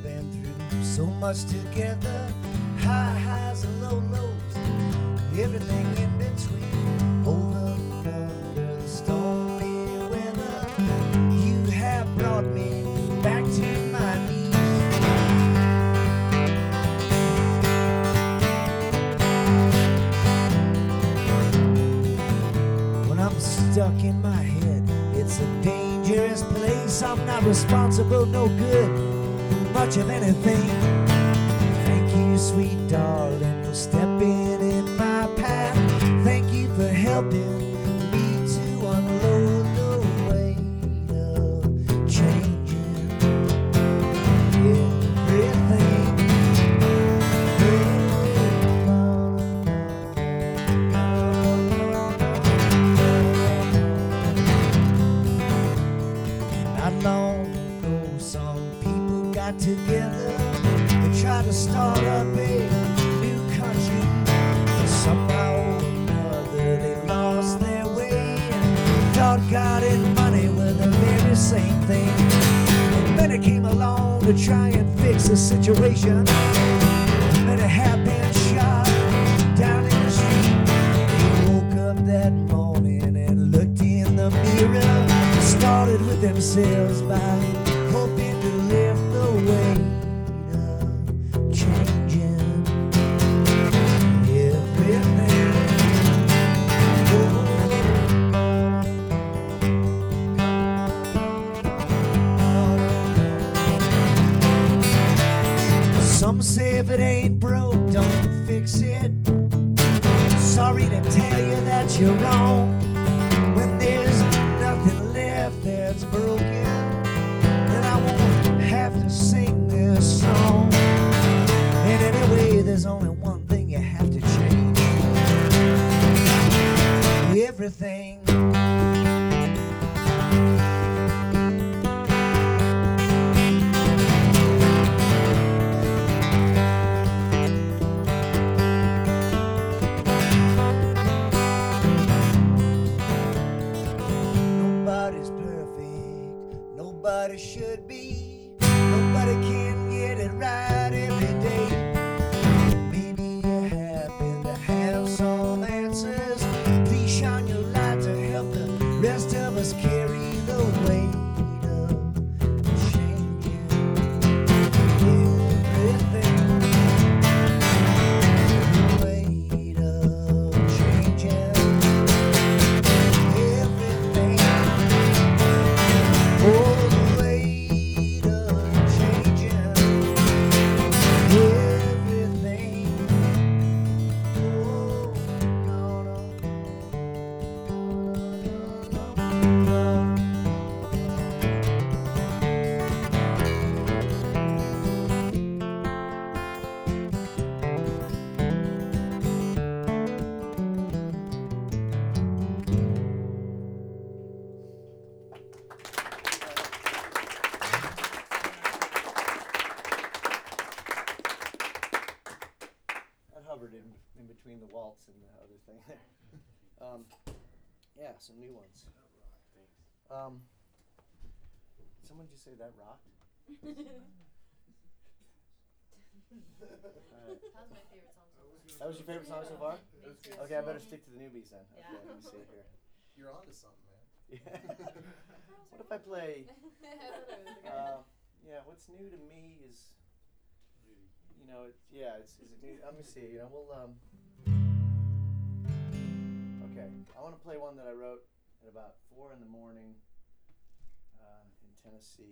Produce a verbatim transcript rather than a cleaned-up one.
been through so much together, high highs and low lows, everything in between, over and under the stormy weather. You have brought me back to my knees. When I'm stuck in my head, it's a dangerous place. I'm not responsible, no good, much of anything. Thank you, sweet darling, for stepping in my path. Thank you for helping me to unload the weight of changing everything. Not long ago, some people got together and tried to start up a new country. Somehow or another they lost their way and thought God and money were the very same thing. And then it came along to try and fix the situation, and it had been shot down in the street. They woke up that morning and looked in the mirror, started with themselves by hoping to lift the weight of changing everything. Some say if it ain't broke, don't fix it. Sorry to tell you that you're wrong. When there's nothing left that's broken, then I won't have to sing this song. And anyway, there's only one thing you have to change: everything. Nobody's perfect, nobody should be, nobody can get it right every day. Maybe you happen to have some answers. Please shine your light to help the rest of us carry the weight of changing everything. The weight of changing everything. Oh, the weight of changing everything. Oh, no, no, That hovered in, in between the waltz and the other thing there. Um, yeah, some new ones. Um, did someone just say that rocked? Alright. That was my favorite song so far. That was your favorite song so far? Me too. Okay, I better stick to the newbies then. Yeah. Okay, let me see here. You're onto something, man. Yeah. What if I play? Uh, yeah, what's new to me is, you know, it, yeah, it's is it new? Let me see. You know, we'll um. Okay, I want to play one that I wrote at about four in the morning uh, in Tennessee.